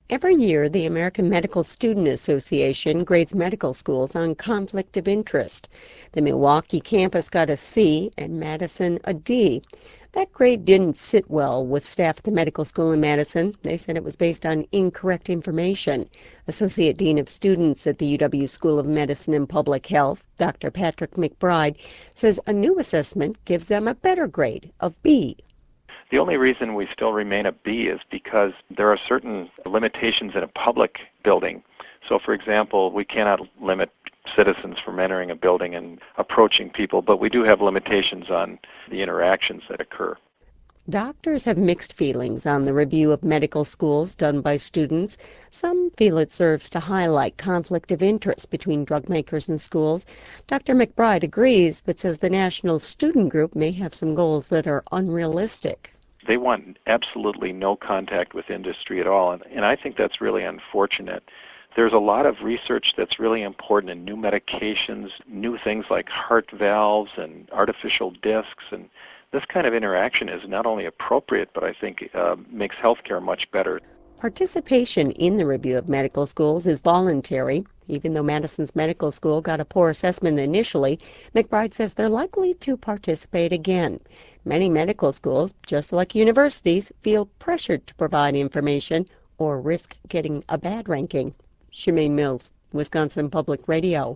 Every year, the American Medical Student Association grades medical schools on conflict of interest. The Milwaukee campus got a C and Madison a D. That grade didn't sit well with staff at the medical school in Madison. They said it was based on incorrect information. Associate Dean of Students at the UW School of Medicine and Public Health, Dr. Patrick McBride, says a new assessment gives them a better grade of B. The only reason we still remain a B is because there are certain limitations in a public building. So, for example, we cannot limit citizens from entering a building and approaching people, but we do have limitations on the interactions that occur. Doctors have mixed feelings on the review of medical schools done by students. Some feel it serves to highlight conflict of interest between drug makers and schools. Dr. McBride agrees, but says the National Student Group may have some goals that are unrealistic. They want absolutely no contact with industry at all, and I think that's really unfortunate. There's a lot of research that's really important in new medications, new things like heart valves and artificial discs, and this kind of interaction is not only appropriate, but I think makes healthcare much better. Participation in the review of medical schools is voluntary. Even though Madison's medical school got a poor assessment initially, McBride says they're likely to participate again. Many medical schools, just like universities, feel pressured to provide information or risk getting a bad ranking. Shemaine Mills, Wisconsin Public Radio.